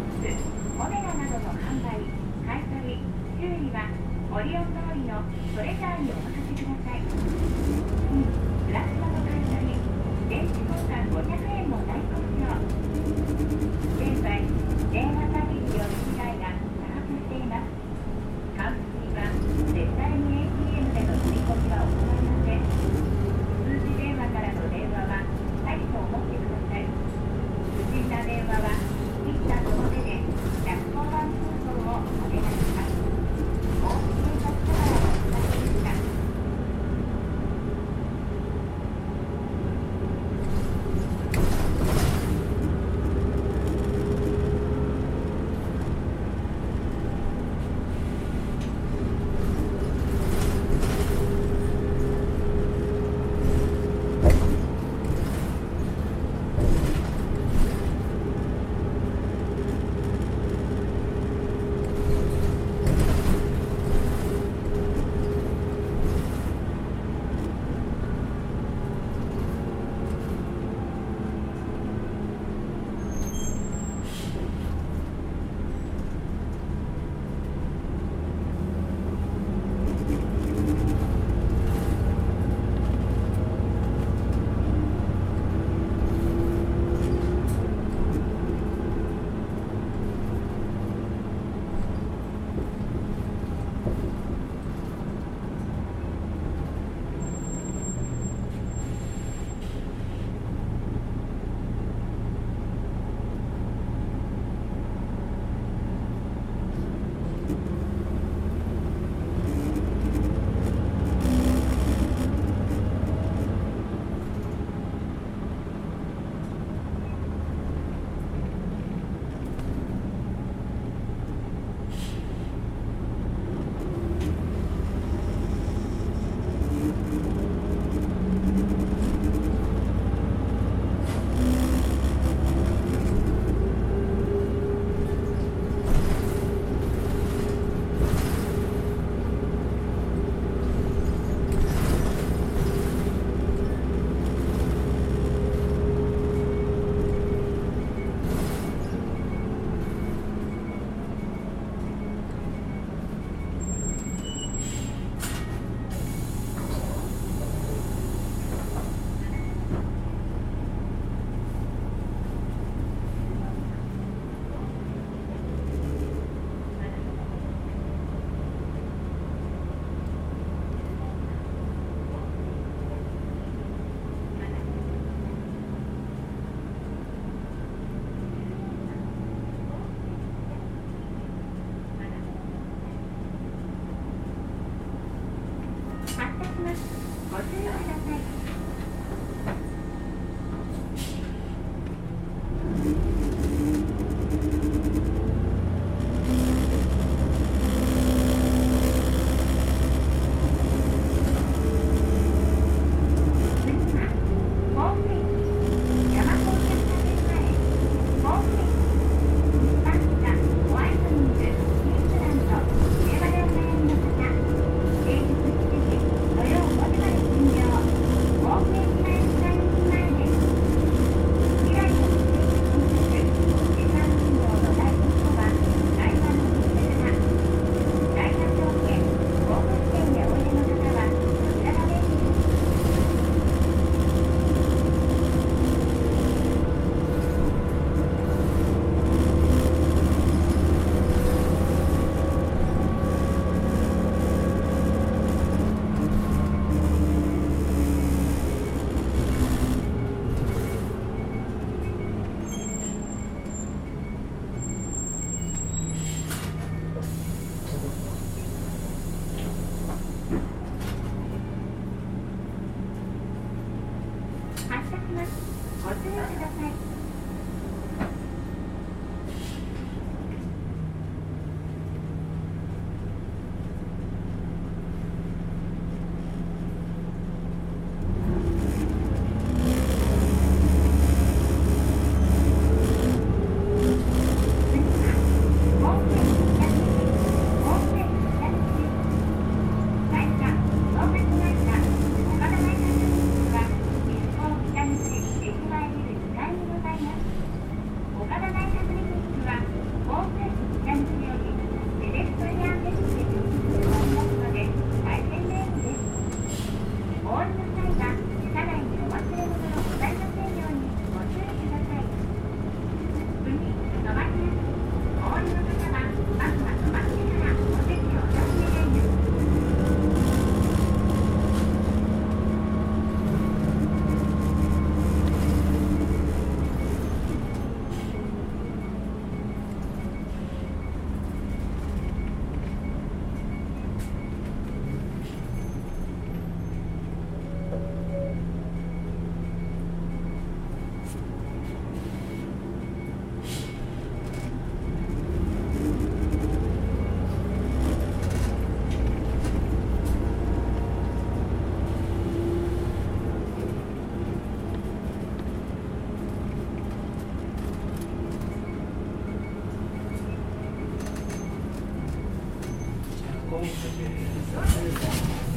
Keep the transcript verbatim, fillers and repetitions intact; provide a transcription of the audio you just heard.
オメガなどの販売、買い取り、修理はオリオン通りのトレジャーにお任せください。次、プラスマの買い取り、電池交換ごひゃくえんも大好評。現在、電話詐欺による被害が多発しています。還付には絶対に エーティーエム での振り込みは行いません。通知電話からの電話は詐欺と思ってください。不審な電話は切ったその手でひゃくごばん通報をお願いします。大津警察署からお伝えでした。ご注意ください。土曜ごじまで診療。 公務として